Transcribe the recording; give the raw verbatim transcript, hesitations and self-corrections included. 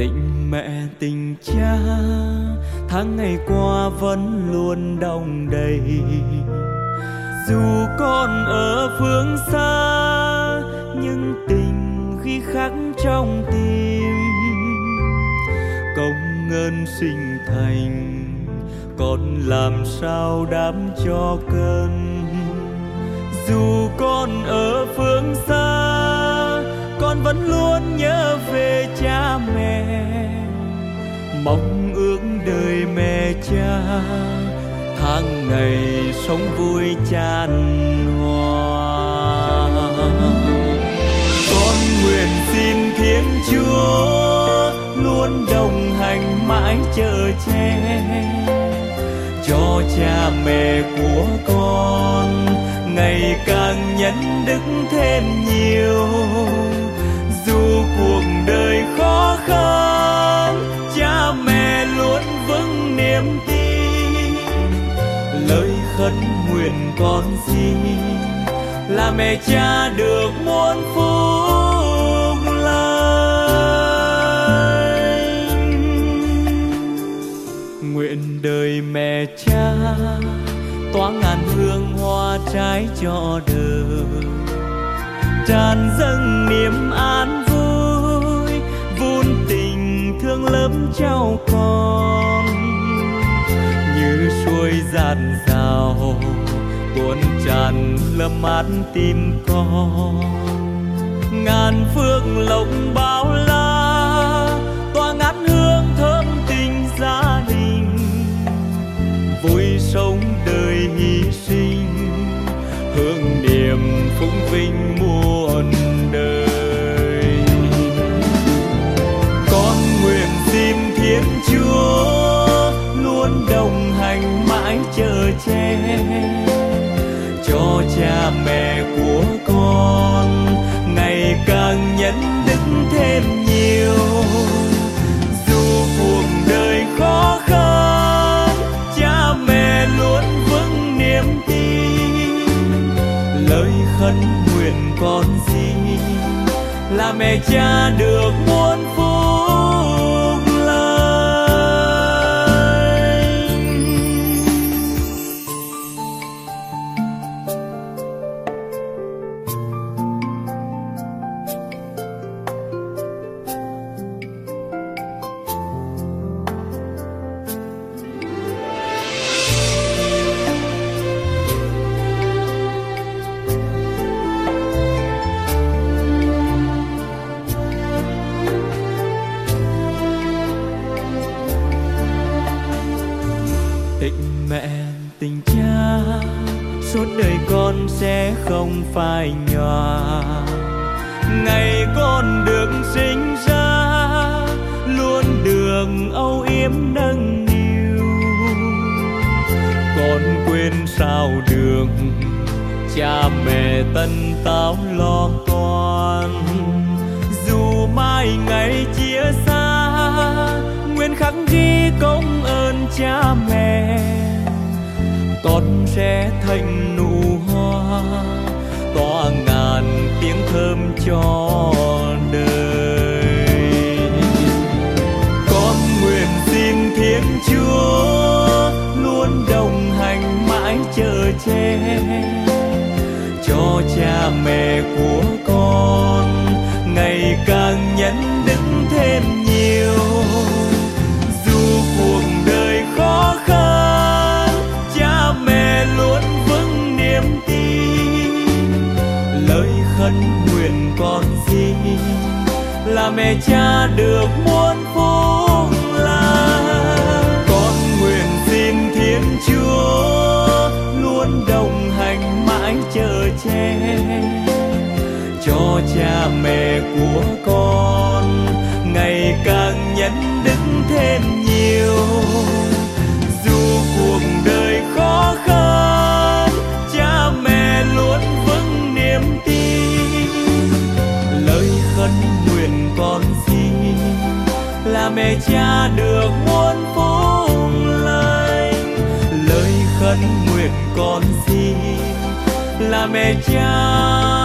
Tình mẹ tình cha tháng ngày qua vẫn luôn đong đầy, dù con ở phương xa nhưng tình ghi khắc trong tim. Công ơn sinh thành con làm sao đáp cho cơn, dù con ở phương xa con vẫn luôn nhớ về cha mẹ, mong ước đời mẹ cha tháng ngày sống vui chan hòa. Con nguyện xin Thiên Chúa luôn đồng hành mãi chở che, cho cha mẹ của con ngày càng nhân đức thêm nhiều. Dù cuộc đời khó khăn cha mẹ luôn vững niềm tin, lời khấn nguyện con xin là mẹ cha được muôn phúc lành. Nguyện đời mẹ cha tỏa ngàn hương hoa trái cho đời, tràn dâng niềm an vui, vun tình thương lớp cháu con. Như suối dạt dào tuôn tràn lấp mát tim con, ngàn phương lộc bao la tỏa ngát hương thơm tình gia đình. Vui sống đời hy sinh, hương niềm phụng vinh muôn đời. Con nguyện xin Thiên Chúa luôn đồng hành mãi chở che, cho cha mẹ của con ngày càng nhân đức thêm nhiều. Dù cuộc đời khó khăn cha mẹ luôn vững niềm tin, lời khấn nguyện con xin là mẹ cha được muôn phúc lành. Tình mẹ tình cha suốt đời con sẽ không phai nhòa. Ngày con được sinh ra luôn được âu yếm nâng niu, con quên sao được cha mẹ tận táo lo toan. Dù mai ngày chia xa nguyện khắc ghi công ơn cha mẹ, con sẽ thành nụ hoa tỏa ngàn tiếng thơm cho đời. Con nguyện xin Thiên Chúa luôn đồng hành mãi chở che, cho cha mẹ của con ngày càng nhân đức thêm nhiều. Dù cuộc đời khó khăn cha mẹ luôn vững niềm tin, lời khấn nguyện con xin là mẹ cha được muôn phúc lành. Con nguyện xin Thiên Chúa luôn đồng hành mãi chở che, cho cha mẹ của con ngày càng nhân đức thêm nhiều. Dù cuộc đời khó khăn cha mẹ luôn vững niềm tin, lời khấn nguyện con xin là mẹ cha được muôn phúc lành. Lời khấn nguyện con xin là mẹ cha